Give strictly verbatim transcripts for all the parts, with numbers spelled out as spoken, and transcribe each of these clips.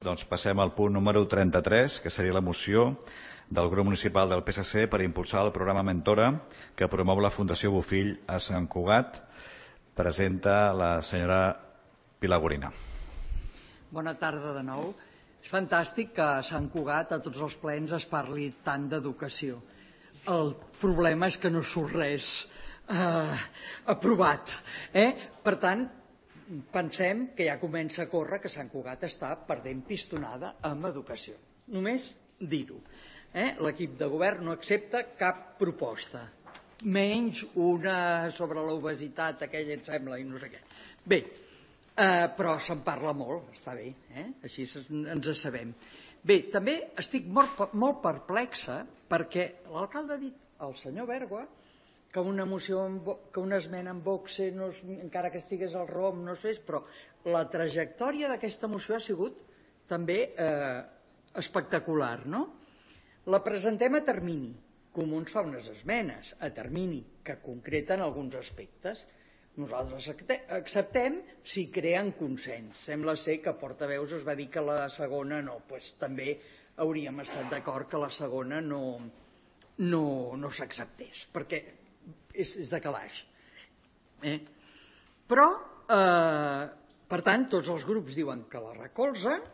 Doncs passem al punt número trenta-tres, que seria la moció del grup municipal del P S C per impulsar el programa Mentora que promou la Fundació Bofill a Sant Cugat. Presenta la senyora Pilar Gorina. Bona tarda de nou. És fantàstic que a Sant Cugat a tots els plens es parli tant d'educació. El problema és que no surt res eh, aprovat. Eh? Per tant, pensem que ja comença a córrer que Sant Cugat està perdent pistonada amb educació. Només dir-ho. Eh? L'equip de govern no accepta cap proposta, menys una sobre l'obesitat, aquella em sembla, i no sé què. Bé, eh, però se'n parla molt, està bé, eh? Així ens sabem. Bé, també estic molt, molt perplexa perquè l'alcalde ha dit, el senyor Bergua, que una moció, que una esmena en boxe, no, encara que estigués al R O M, no sé, però la trajectòria d'aquesta moció ha sigut també eh, espectacular, no? La presentem a termini. Comuns fa unes esmenes a termini que concreten alguns aspectes. Nosaltres acceptem si creen consens. Sembla ser que Portaveus es va dir que la segona no. Doncs també hauríem estat d'acord que la segona no, no, no s'acceptés, perquè és, és de calaix. Eh? Però, eh, per tant, tots els grups diuen que la recolzen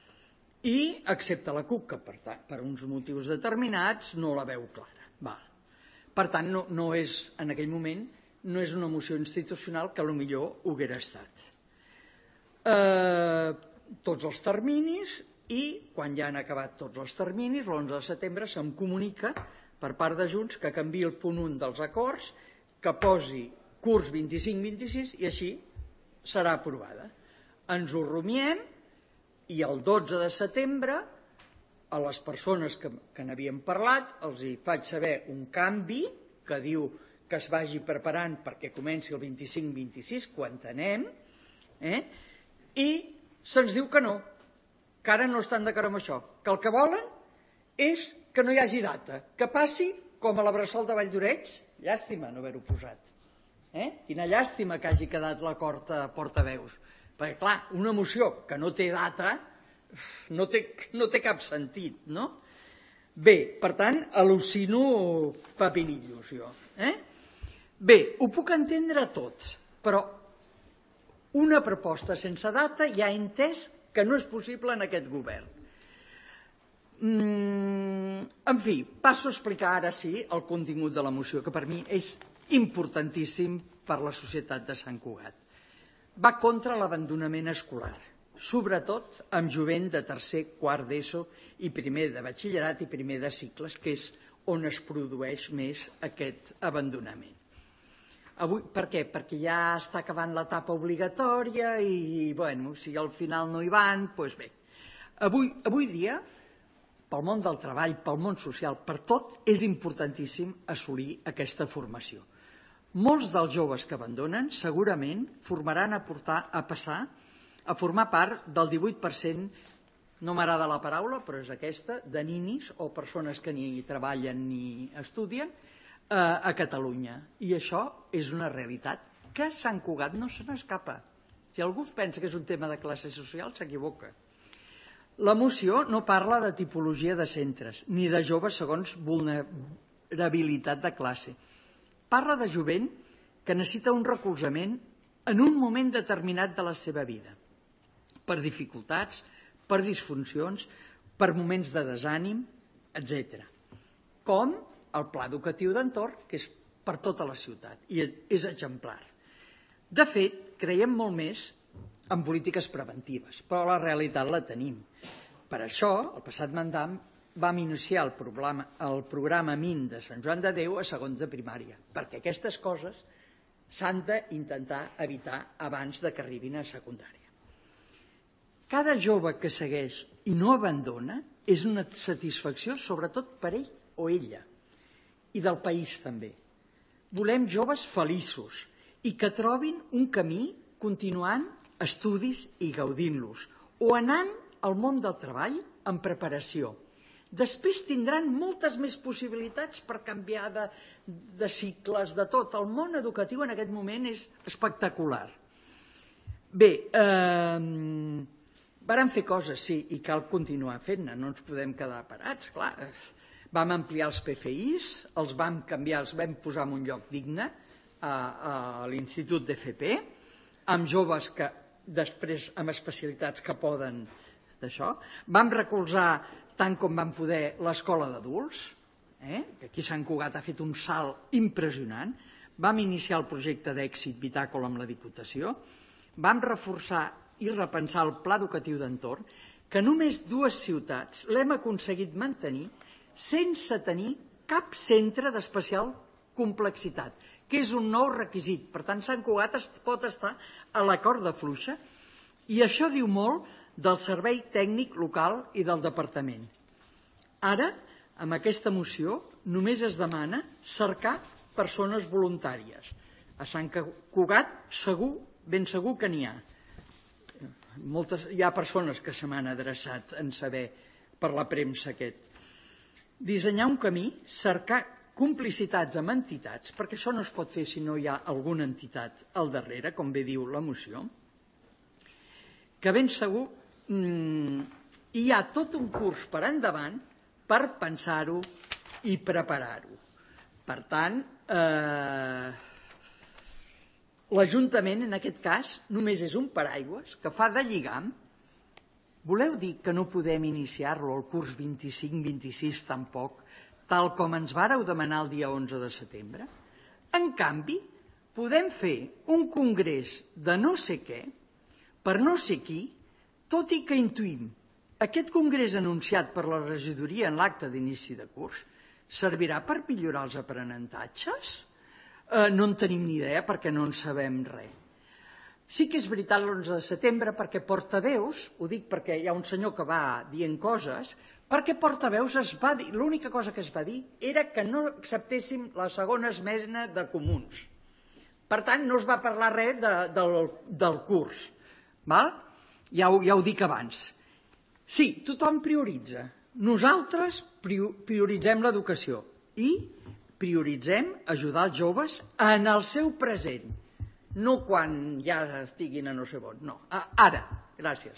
i accepta la CUP, que per, tant, per uns motius determinats no la veu clara. Val. Per tant, no, no és, en aquell moment no és una moció institucional que potser ho haguera estat. Eh, tots els terminis i, quan ja han acabat tots els terminis, l'onze de setembre se'm comunica per part de Junts que canviï el punt un dels acords, que posi curs vint-i-cinc vint-i-sis i així serà aprovada. Ens ho rumiem i el dotze de setembre a les persones que, que n'havien parlat els hi faig saber un canvi que diu que es vagi preparant perquè comenci el vint-i-cinc vint-i-sis, que ho entenem, eh? I se'ns diu que no, que ara no estan d'acord amb això, que el que volen és que no hi hagi data, que passi com a la Bressol de Valldoreix. Llàstima no haver-ho posat. Eh? Quina llàstima que hagi quedat l'acord a Portaveus. Perquè, clar, una moció que no té data no té, no té cap sentit, no? Bé, per tant, al·lucino pepinillos, jo. Eh? Bé, ho puc entendre tot, però una proposta sense data ja he entès que no és possible en aquest govern. Mm, en fi, passo a explicar ara sí el contingut de la moció, que per mi és importantíssim per la societat de Sant Cugat. Va contra l'abandonament escolar, sobretot amb jovent de tercer, quart d'ESO i primer de batxillerat i primer de cicles, que és on es produeix més aquest abandonament. Avui, per què? Perquè ja està acabant l'etapa obligatòria i, bueno, si al final no hi van, doncs bé. Avui, avui dia, pel món del treball, pel món social, per tot, és importantíssim assolir aquesta formació. Molts dels joves que abandonen segurament formaran a, portar, a passar a formar part del divuit per cent, no m'agrada la paraula, però és aquesta, de ninis o persones que ni treballen ni estudien eh, a Catalunya. I això és una realitat que a Sant Cugat no se n'escapa. Si algú pensa que és un tema de classe social, s'equivoca. La moció no parla de tipologia de centres, ni de joves segons vulnerabilitat de classe. Parla de jovent que necessita un recolzament en un moment determinat de la seva vida, per dificultats, per disfuncions, per moments de desànim, etcètera. Com el pla educatiu d'entorn, que és per tota la ciutat i és exemplar. De fet, creiem molt més en polítiques preventives, però la realitat la tenim. Per això, el passat mandat vam iniciar el programa, el programa M I N de Sant Joan de Déu a segons de primària, perquè aquestes coses s'han d'intentar evitar abans de que arribin a secundària. Cada jove que segueix i no abandona és una satisfacció sobretot per ell o ella i del país també. Volem joves feliços i que trobin un camí continuant estudis i gaudint-los o anant al món del treball en preparació. Després tindran moltes més possibilitats per canviar de, de cicles, de tot. El món educatiu en aquest moment és espectacular. Bé, eh, Vàrem fer coses, sí, i cal continuar fent-ne, no ens podem quedar parats, clar. Vam ampliar els P F Is, els vam canviar, els vam posar en un lloc digne a, a l'Institut d'F P, amb joves que després amb especialitats que poden d'això. Vam recolzar tant com vam poder l'escola d'adults, eh? que aquí Sant Cugat ha fet un salt impressionant. Vam iniciar el projecte d'èxit Bitàcola amb la Diputació, vam reforçar i repensar el pla educatiu d'entorn, que només dues ciutats l'hem aconseguit mantenir sense tenir cap centre d'especial complexitat, que és un nou requisit. Per tant, Sant Cugat pot estar a la corda fluixa i això diu molt del servei tècnic local i del departament. Ara, amb aquesta moció, només es demana cercar persones voluntàries. A Sant Cugat, segur, ben segur que n'hi ha. Moltes, hi ha persones que se m'han adreçat en saber per la premsa aquest. Dissenyar un camí, cercar complicitats amb entitats, perquè això no es pot fer si no hi ha alguna entitat al darrere, com bé diu la moció, que ben segur mmm, hi ha tot un curs per endavant per pensar-ho i preparar-ho. Per tant, eh, l'Ajuntament, en aquest cas, només és un paraigües que fa de lligam. Voleu dir que no podem iniciar-lo el curs vint-i-cinc vint-i-sis tampoc, tal com ens vàreu demanar el dia onze de setembre? En canvi, podem fer un congrés de no sé què, per no sé qui, tot i que intuïm aquest congrés anunciat per la regidoria en l'acte d'inici de curs servirà per millorar els aprenentatges? Eh, no en tenim ni idea perquè no en sabem res. Sí que és veritat l'onze de setembre perquè portaveus, ho dic perquè hi ha un senyor que va dient coses, perquè portaveus es va dir, l'única cosa que es va dir era que no acceptéssim la segona esmena de comuns. Per tant, no es va parlar res de, del, del curs. Val? Ja, ho, ja ho dic abans. Sí, tothom prioritza. Nosaltres prioritzem l'educació i prioritzem ajudar els joves en el seu present. No quan ja estiguin a no sé on, no. Ara, gràcies.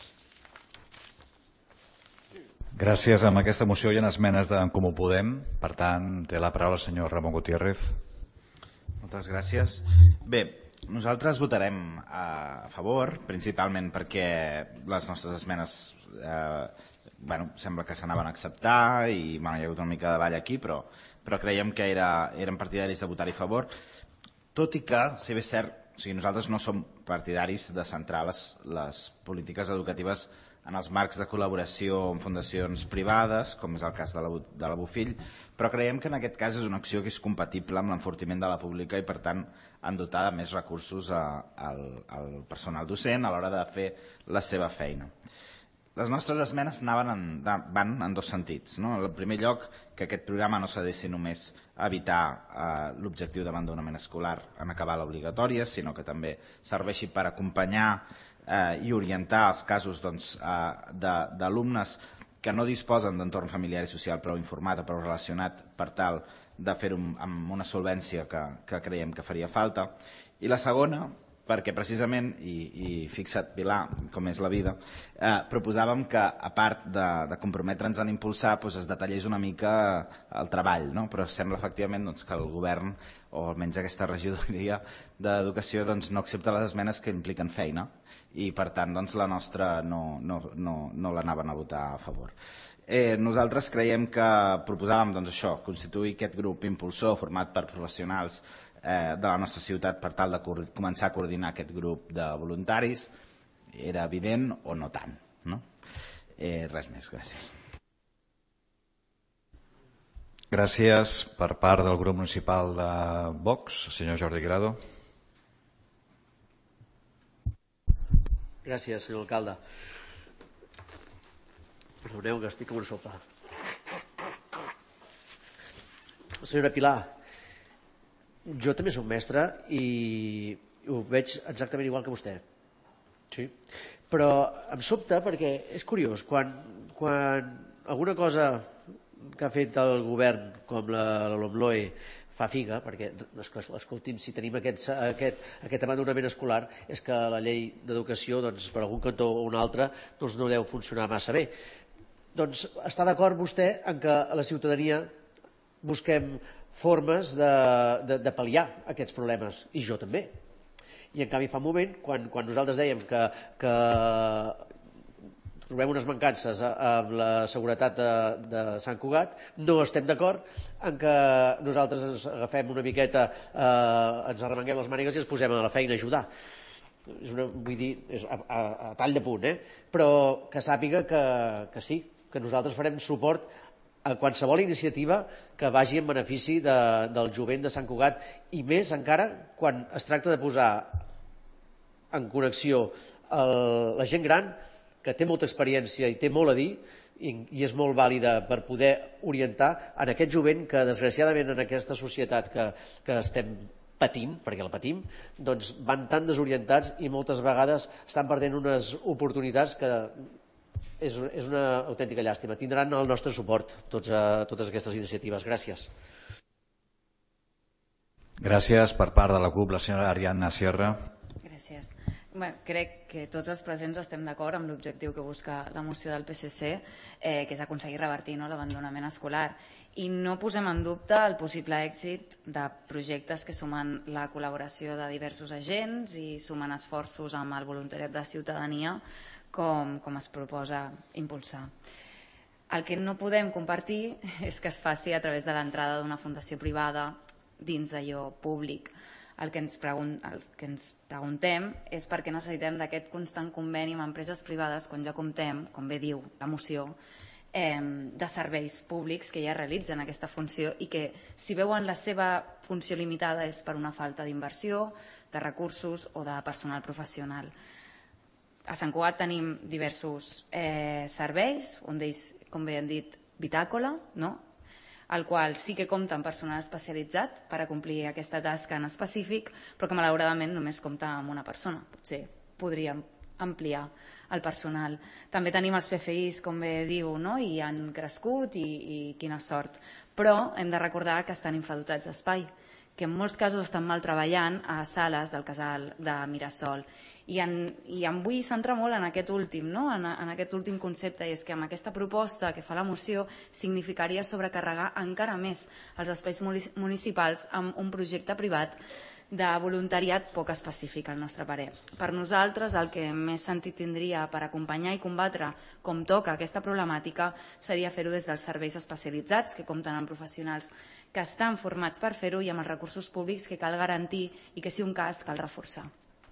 Gràcies. Amb aquesta moció hi ha esmenes d'en Comú Podem. Per tant, té la paraula el senyor Ramon Gutiérrez. Moltes gràcies. Bé, nosaltres votarem a favor, principalment perquè les nostres esmenes eh, bueno, sembla que s'anaven a acceptar i bueno, hi ha hagut una mica de ball aquí, però, però creiem que era, eren partidaris de votar-hi a favor, tot i que, si bé és cert, o sigui, nosaltres no som partidaris de centrar les, les polítiques educatives en els marcs de col·laboració amb fundacions privades, com és el cas de la, de la Bofill, però creiem que en aquest cas és una acció que és compatible amb l'enfortiment de la pública i, per tant, han dotat de més recursos a, al, al personal docent a l'hora de fer la seva feina. Les nostres esmenes anaven en, van en dos sentits. No? En primer lloc, que aquest programa no s'adreci només a evitar eh, l'objectiu d'abandonament escolar en acabar l'obligatòria, sinó que també serveixi per acompanyar eh, i orientar els casos doncs, eh, d'alumnes que no disposen d'entorn familiar i social prou informat o prou relacionat per tal de fer-ho amb una solvència que, que creiem que faria falta. I la segona, perquè precisament, i, i fixa't Pilar, com és la vida, eh, proposàvem que a part de, de comprometre'ns en impulsar doncs es detallés una mica el treball, no? Però sembla efectivament doncs, que el govern, o almenys aquesta regidoria d'Educació, doncs, no accepta les esmenes que impliquen feina i per tant doncs, la nostra no, no, no, no l'anaven a votar a favor. Eh, nosaltres creiem que proposàvem doncs, això, constituir aquest grup impulsor format per professionals de la nostra ciutat per tal de començar a coordinar aquest grup de voluntaris. Era evident o no tant, no? Eh, res més, gràcies. Gràcies. Per part del grup municipal de Vox, senyor Jordi Grado. Gràcies, senyor alcalde. Perdoneu que estic com una sopa. Senyora Pilar, jo també soc mestre i ho veig exactament igual que vostè. Sí. Però em sobta perquè és curiós, quan, quan alguna cosa que ha fet el govern, com la, la LOMLOE, fa figa, perquè escolti'm, si tenim aquest, aquest, aquest abandonament escolar és que la llei d'educació, doncs, per algun cantó o un altre, doncs, no deu funcionar massa bé. Doncs està d'acord vostè en que a la ciutadania busquem formes de, de, de pal·liar aquests problemes, i jo també. I en canvi fa un moment, quan, quan nosaltres dèiem que, que trobem unes mancances amb la seguretat de, de Sant Cugat, no estem d'acord en que nosaltres ens agafem una miqueta, eh, ens arremanguem les mànigues i ens posem a la feina a ajudar. És una, vull dir, és a, a, a tall de punt, eh? Però que sàpiga que, que sí, que nosaltres farem suport a qualsevol iniciativa que vagi en benefici de, del jovent de Sant Cugat, i més encara quan es tracta de posar en connexió el, la gent gran, que té molta experiència i té molt a dir, i, i és molt vàlida per poder orientar en aquest jovent que, desgraciadament, en aquesta societat que, que estem patint, perquè la patim, doncs van tan desorientats i moltes vegades estan perdent unes oportunitats que és, és una autèntica llàstima. Tindran el nostre suport tots, a, totes aquestes iniciatives. Gràcies. Gràcies. Per part de la CUP, la senyora Ariadna Sierra. Gràcies. Bé, crec que tots els presents estem d'acord amb l'objectiu que busca la moció del P S C, eh, que és aconseguir revertir, no, l'abandonament escolar. I no posem en dubte el possible èxit de projectes que sumen la col·laboració de diversos agents i sumen esforços amb el voluntariat de ciutadania, com, com es proposa impulsar. El que no podem compartir és que es faci a través de l'entrada d'una fundació privada dins d'allò públic. El que, ens pregun el que ens preguntem és per què necessitem d'aquest constant conveni amb empreses privades quan ja comptem, com bé diu la moció, eh, de serveis públics que ja realitzen aquesta funció i que, si veuen la seva funció limitada, és per una falta d'inversió, de recursos o de personal professional. A Sant Cugat tenim diversos eh, serveis, un d'ells, com bé han dit, Bitàcola, no? El qual sí que compta amb personal especialitzat per a complir aquesta tasca en específic, però que malauradament només compta amb una persona. Potser podríem ampliar el personal. També tenim els P F Is, com bé diu, no? I han crescut i, i quina sort. Però hem de recordar que estan infradotats d'espai, que en molts casos estan mal treballant a sales del casal de Mirasol. I, en, i em vull centrar molt en aquest últim, no? en, en aquest últim concepte, i és que amb aquesta proposta que fa la moció significaria sobrecarregar encara més els espais municipals amb un projecte privat de voluntariat poc específic, al nostre parer. Per nosaltres, el que més sentit tindria per acompanyar i combatre com toca aquesta problemàtica seria fer-ho des dels serveis especialitzats, que compten amb professionals que estan formats per fer-ho i amb els recursos públics que cal garantir i que, si un cas, cal reforçar.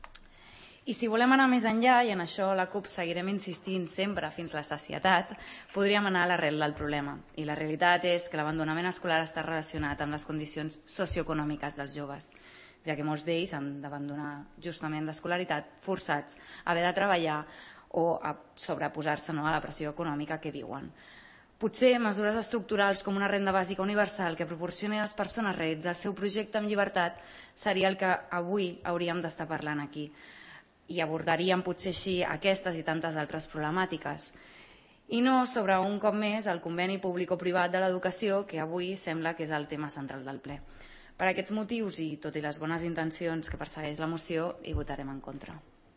I si volem anar més enllà, i en això la CUP seguirem insistint sempre fins la sacietat, podríem anar a l'arrel del problema. I la realitat és que l'abandonament escolar està relacionat amb les condicions socioeconòmiques dels joves, ja que molts d'ells han d'abandonar justament l'escolaritat forçats a haver de treballar o a sobreposar-se, no, a la pressió econòmica que viuen. Potser mesures estructurals com una renda bàsica universal que proporcioni a les persones realitzar el seu projecte amb llibertat seria el que avui hauríem d'estar parlant aquí. I abordaríem potser així aquestes i tantes altres problemàtiques. I no sobre, un cop més, el conveni públic-privat de l'educació, que avui sembla que és el tema central del ple. Per aquests motius, i tot i les bones intencions que persegueix la moció, hi votarem en contra.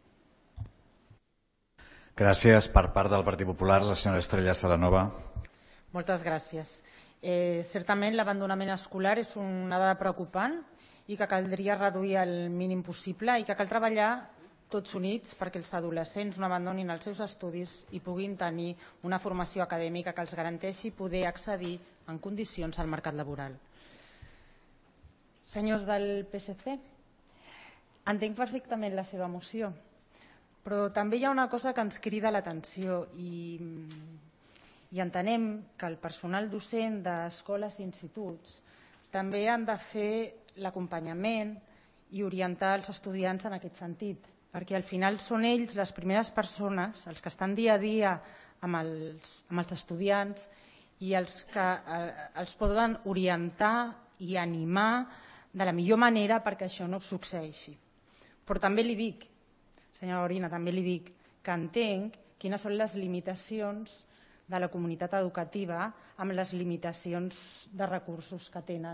Gràcies. Per part del Partit Popular, la senyora Estrella Salanova. Moltes gràcies. Eh, certament, l'abandonament escolar és una dada preocupant i que caldria reduir el mínim possible i que cal treballar tots units perquè els adolescents no abandonin els seus estudis i puguin tenir una formació acadèmica que els garanteixi poder accedir en condicions al mercat laboral. Senyors del P S C, entenc perfectament la seva moció, però també hi ha una cosa que ens crida l'atenció i, i entenem que el personal docent d'escoles i instituts també han de fer l'acompanyament i orientar els estudiants en aquest sentit, perquè al final són ells les primeres persones, els que estan dia a dia amb els, amb els estudiants i els que eh, els poden orientar i animar de la millor manera perquè això no succeeixi. Però també li dic, senyora Gorina, també li dic que entenc quines són les limitacions de la comunitat educativa amb les limitacions de recursos que tenen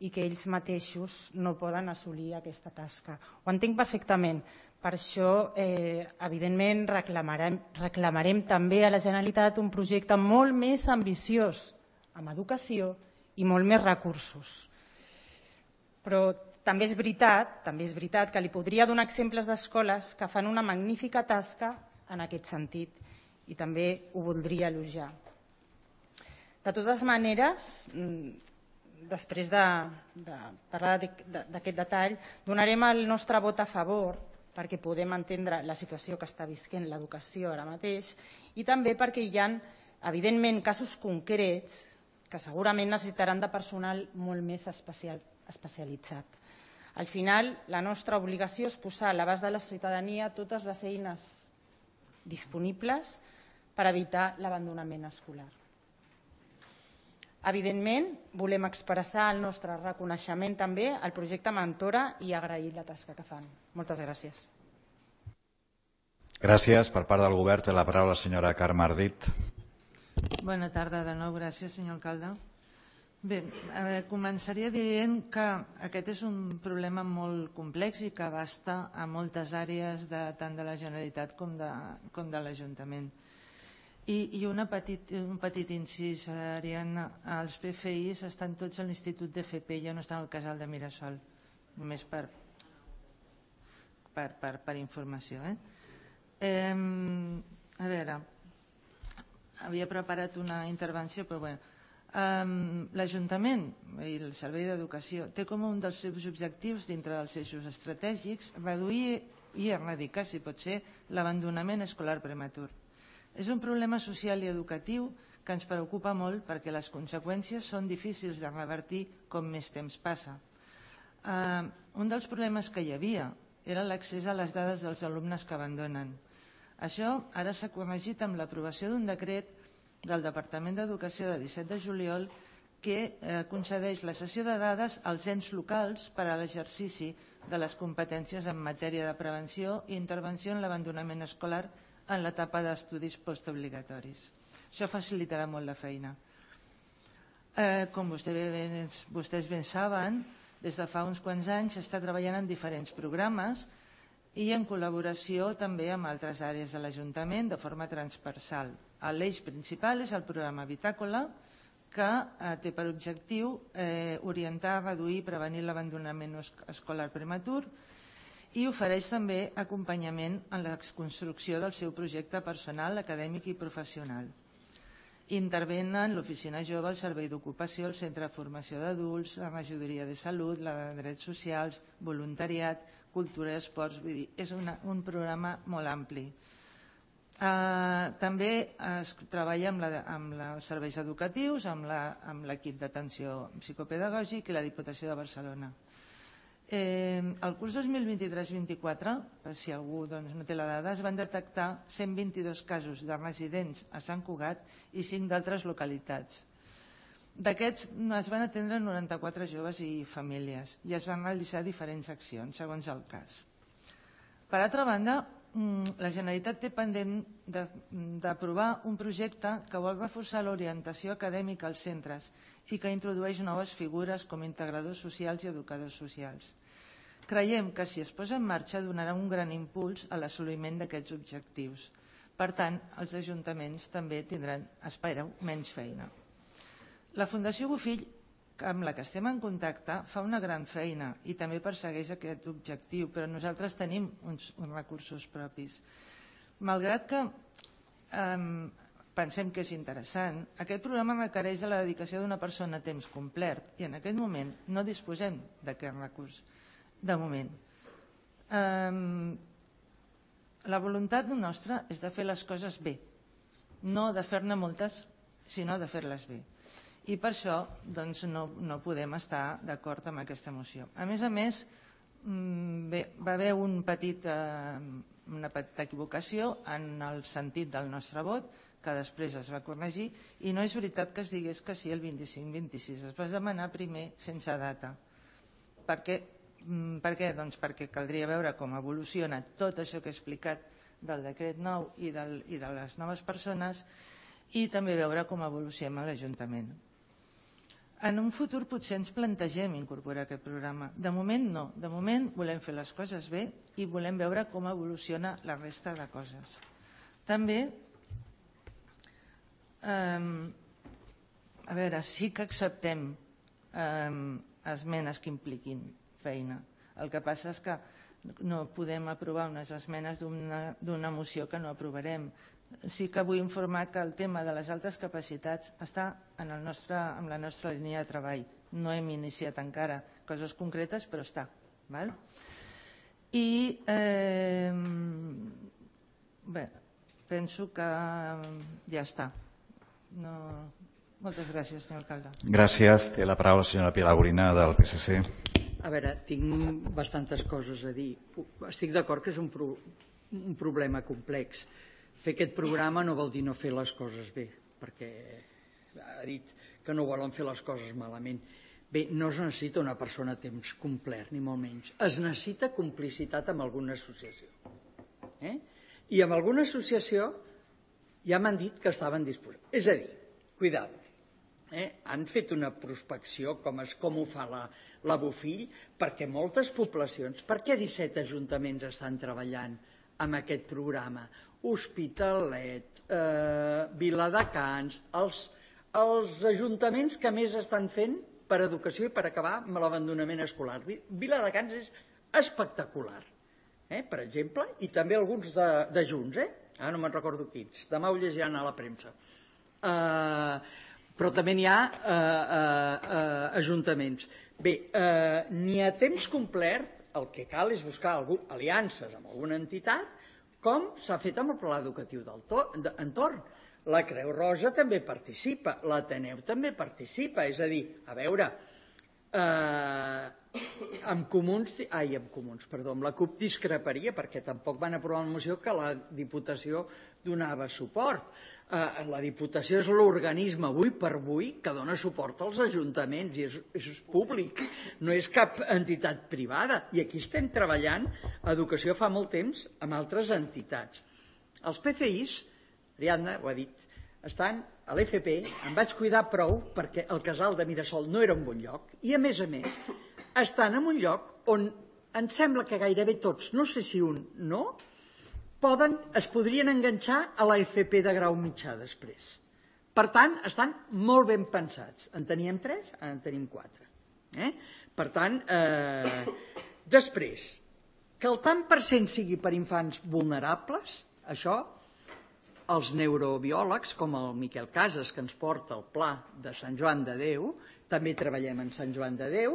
i que ells mateixos no poden assolir aquesta tasca. Ho entenc perfectament. Per això, eh, evidentment, reclamarem, reclamarem també a la Generalitat un projecte molt més ambiciós amb educació i molt més recursos. Però també és veritat, també és veritat que li podria donar exemples d'escoles que fan una magnífica tasca en aquest sentit i també ho voldria elogiar. De totes maneres, després de, de parlar d'aquest detall, donarem el nostre vot a favor perquè podem entendre la situació que està visquent l'educació ara mateix i també perquè hi ha, evidentment, casos concrets que segurament necessitaran de personal molt més especial, especialitzat. Al final, la nostra obligació és posar a l'abast de la ciutadania totes les eines disponibles per evitar l'abandonament escolar. Evidentment, volem expressar el nostre reconeixement també al projecte Mentora i agrair la tasca que fan. Moltes gràcies. Gràcies. Per part del Govern té la paraula la senyora Carme Ardit. Bona tarda de nou. Gràcies, senyor alcalde. Bé, eh, començaria dient que aquest és un problema molt complex i que abasta a moltes àrees de, tant de la Generalitat com de, com de l'Ajuntament. I, i una petit, un petit incís, Ariadna, els P F Is estan tots a l'Institut d'F P, ja no estan al casal de Mirasol, només per, per, per, per informació. Eh? Eh, a veure, havia preparat una intervenció, però bé, eh, l'Ajuntament i el Servei d'Educació té com un dels seus objectius dintre dels eixos estratègics reduir i erradicar, si pot ser, l'abandonament escolar prematur. És un problema social i educatiu que ens preocupa molt perquè les conseqüències són difícils de revertir com més temps passa. Eh, un dels problemes que hi havia era l'accés a les dades dels alumnes que abandonen. Això ara s'ha corregit amb l'aprovació d'un decret del Departament d'Educació de disset de juliol que eh, concedeix la cessió de dades als ens locals per a l'exercici de les competències en matèria de prevenció i intervenció en l'abandonament escolar en l'etapa d'estudis postobligatoris. Això facilitarà molt la feina. Eh, com vostè ben, vostès ben saben, des de fa uns quants anys s'està treballant en diferents programes i en col·laboració també amb altres àrees de l'Ajuntament de forma transversal. L'eix principal és el programa Bitàcola, que eh, té per objectiu eh, orientar, reduir i prevenir l'abandonament escolar prematur i ofereix també acompanyament en la construcció del seu projecte personal, acadèmic i professional. Intervenen l'Oficina Jove, el Servei d'Ocupació, el Centre de Formació d'Adults, la Regidoria de Salut, la de Drets Socials, Voluntariat, Cultura i Esports. Vull dir, és una, un programa molt ampli. Uh, també es treballa amb, la, amb la, els serveis educatius, amb l'equip d'atenció psicopedagògic i la Diputació de Barcelona. Eh, el curs dos mil vint-i-tres vint-i-quatre, per si algú doncs, no té la dada, es van detectar cent vint-i-dos casos de residents a Sant Cugat i cinc d'altres localitats. D'aquests es van atendre noranta-quatre joves i famílies i es van realitzar diferents accions, segons el cas. Per altra banda, la Generalitat té pendent d'aprovar un projecte que vol reforçar l'orientació acadèmica als centres i que introdueix noves figures com integradors socials i educadors socials. Creiem que si es posa en marxa donarà un gran impuls a l'assoliment d'aquests objectius. Per tant, els ajuntaments també tindran, espero, menys feina. La Fundació Bofill, amb la que estem en contacte, fa una gran feina i també persegueix aquest objectiu, però nosaltres tenim uns, uns recursos propis. Malgrat que eh, pensem que és interessant, aquest programa requereix la dedicació d'una persona a temps complet i en aquest moment no disposem d'aquest recurs, de moment. Eh, la voluntat nostra és de fer les coses bé, no de fer-ne moltes, sinó de fer-les bé. I per això doncs, no, no podem estar d'acord amb aquesta moció. A més a més, bé, va haver un petit, eh, una petita equivocació en el sentit del nostre vot, que després es va corregir, i no és veritat que es digués que sí el vint-i-cinc vint-i-sis. Es va demanar primer sense data. Per què? Per què? Doncs perquè caldria veure com evoluciona tot això que he explicat del decret nou i, del, i de les noves persones i també veure com evolucionem a l'Ajuntament. en un futur potser ens plantegem incorporar aquest programa. De moment no. De moment volem fer les coses bé i volem veure com evoluciona la resta de coses. També, a veure, sí que acceptem esmenes que impliquin feina. El que passa és que no podem aprovar unes esmenes d'una moció que no aprovarem. Sí que vull informar que el tema de les altes capacitats està en la nostra línia de treball. No hem iniciat encara coses concretes, però està. I bé, penso que ja està. Moltes gràcies, senyor alcalde. Gràcies. Té la paraula la senyora Pilar Gorina del P S C. A veure, tinc bastantes coses a dir. Estic d'acord que és un problema complex. Fer aquest programa no vol dir no fer les coses bé, perquè ha dit que no volen fer les coses malament. Bé, no es necessita una persona a temps complet, ni molt menys. Es necessita complicitat amb alguna associació. I amb alguna associació ja m'han dit que estaven disposats. És a dir, cuidado, han fet una prospecció, com ho fa la Bofill, perquè moltes poblacions, perquè disset ajuntaments estan treballant amb aquest programa, Hospitalet, Viladecans, els ajuntaments que més estan fent per educació i per acabar amb l'abandonament escolar. Viladecans és espectacular, per exemple, i també alguns de Junts, ara no me'n recordo quins, demà ho llegiran a la premsa. Però també n'hi ha ajuntaments. Bé, ni a temps complet el que cal és buscar aliances amb alguna entitat, com s'ha fet amb el Pla Educatiu d'Entorn. La Creu Roja també participa, l'Ateneu també participa, és a dir, a veure, amb Comuns, ai, amb Comuns, perdó, amb la CUP discreparia, perquè tampoc van aprovar una moció que la Diputació donava suport. La Diputació és l'organisme avui per avui que dona suport als ajuntaments i és públic, no és cap entitat privada. I aquí estem treballant a educació fa molt temps amb altres entitats. Els P F Is, Ariadna ho ha dit, estan a l'F P, em vaig cuidar prou perquè el casal de Mirasol no era un bon lloc i, a més a més, estan en un lloc on em sembla que gairebé tots, no sé si un no, poden, es podrien enganxar a la F P de grau mitjà després. Per tant, estan molt ben pensats. En teníem tres, ara en tenim quatre. Per tant, després, que el tant per cent sigui per infants vulnerables, això, els neurobiòlegs, com el Miquel Casas, que ens porta el pla de Sant Joan de Déu, també treballem en Sant Joan de Déu,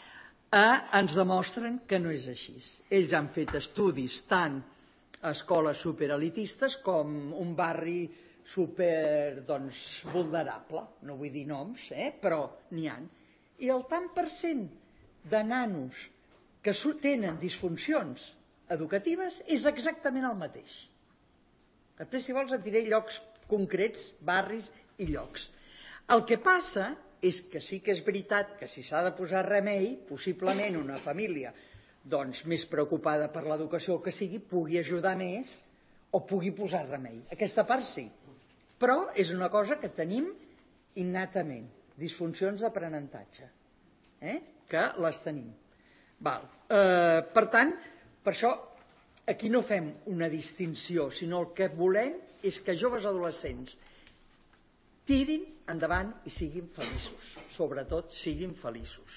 ens demostren que no és així. Ells han fet estudis tant a escoles superelitistes com un barri super vulnerable, no vull dir noms, però n'hi ha. I el tant per cent de nanos que tenen disfuncions educatives és exactament el mateix. Després, si vols, et diré llocs concrets, barris i llocs. El que passa és que sí que és veritat que si s'ha de posar remei, possiblement una família més preocupada per l'educació o que sigui, pugui ajudar més o pugui posar remei. Aquesta part sí. Però és una cosa que tenim innatament, disfuncions d'aprenentatge, que les tenim. Per tant, per això aquí no fem una distinció, sinó el que volem és que joves adolescents tirin endavant i siguin feliços, sobretot siguin feliços.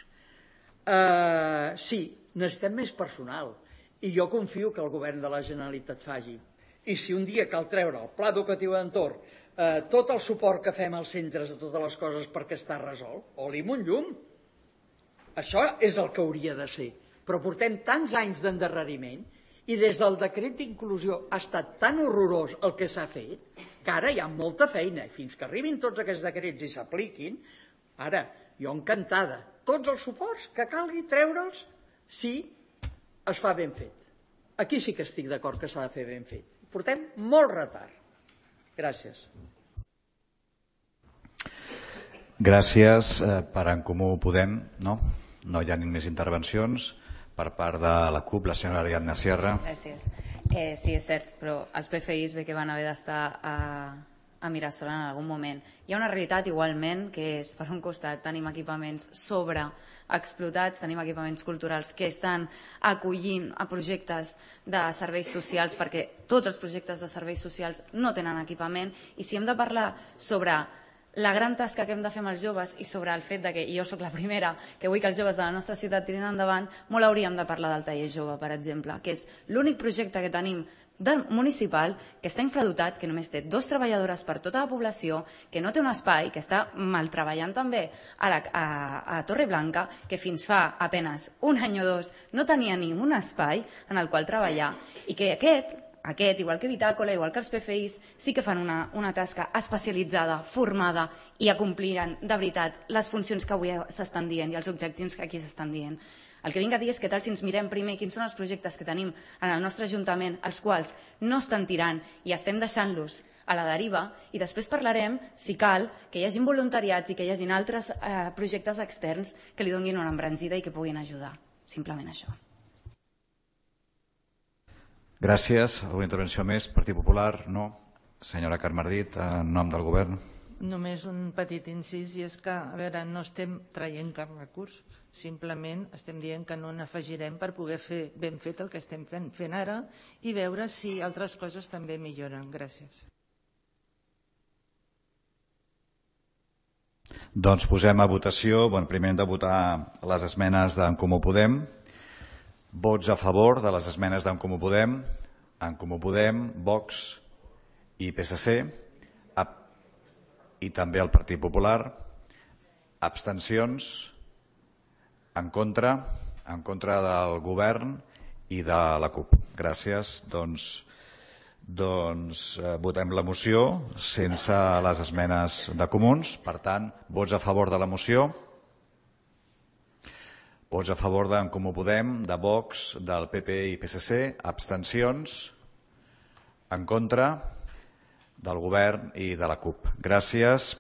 Sí, necessitem més personal i jo confio que el govern de la Generalitat faci. I si un dia cal treure el pla educatiu d'entorn, tot el suport que fem als centres de totes les coses perquè està resolt, oli amb un llum. Això és el que hauria de ser. Però portem tants anys d'endarreriment i des del decret d'inclusió ha estat tan horrorós el que s'ha fet que ara hi ha molta feina i fins que arribin tots aquests decrets i s'apliquin, ara, jo encantada, tots els suports que calgui treure'ls si es fa ben fet. Aquí sí que estic d'acord que s'ha de fer ben fet. Portem molt retard. Gràcies. Gràcies. Per En Comú Podem, no? No hi ha ni més intervencions. Per part de la CUP, la senyora Ariadna Sierra. Gràcies. Sí, és cert, però els P F Is bé que van haver d'estar a Mirasol en algun moment. Hi ha una realitat igualment que és, per un costat, tenim equipaments sobreexplotats, tenim equipaments culturals que estan acollint a projectes de serveis socials perquè tots els projectes de serveis socials no tenen equipament, i si hem de parlar sobre la gran tasca que hem de fer amb els joves i sobre el fet de que, i jo sóc la primera que vull que els joves de la nostra ciutat tirin endavant, molt hauríem de parlar del taller jove, per exemple, que és l'únic projecte que tenim del municipal que està infradotat, que només té dos treballadores per tota la població, que no té un espai, que està mal treballant també a, la, a, a Torreblanca, que fins fa apenas un any o dos no tenia ni un espai en el qual treballar, i que aquest Aquest, igual que Bitàcola, igual que els P F Is, sí que fan una, una tasca especialitzada, formada, i acompliran de veritat les funcions que avui s'estan dient i els objectius que aquí s'estan dient. El que vinc a dir és que tal si ens mirem primer quins són els projectes que tenim en el nostre Ajuntament, els quals no estan tirant i estem deixant-los a la deriva, i després parlarem, si cal, que hi hagin voluntariats i que hi hagin altres eh, projectes externs que li donin una embranzida i que puguin ajudar. Simplement això. Gràcies. Alguna intervenció més? Partit Popular? No. Senyora Carmardit, en nom del govern. Només un petit incís, i és que, a veure, no estem traient cap recurs, simplement estem dient que no n'afegirem per poder fer ben fet el que estem fent, fent ara i veure si altres coses també milloren. Gràcies. Doncs posem a votació, bueno, primer hem de votar les esmenes d'en Comú Podem. Vots a favor de les esmenes d'en Comú Podem, en Comú Podem, Vox i P S C, i també el Partit Popular. Abstencions, en contra, en contra del govern i de la CUP. Gràcies. Doncs, doncs eh, votem la moció sense les esmenes de Comuns. Per tant, vots a favor de la moció. Vots a favor d'en Comú Podem, de Vox, del P P i P S C, abstencions, en contra del govern i de la CUP. Gràcies.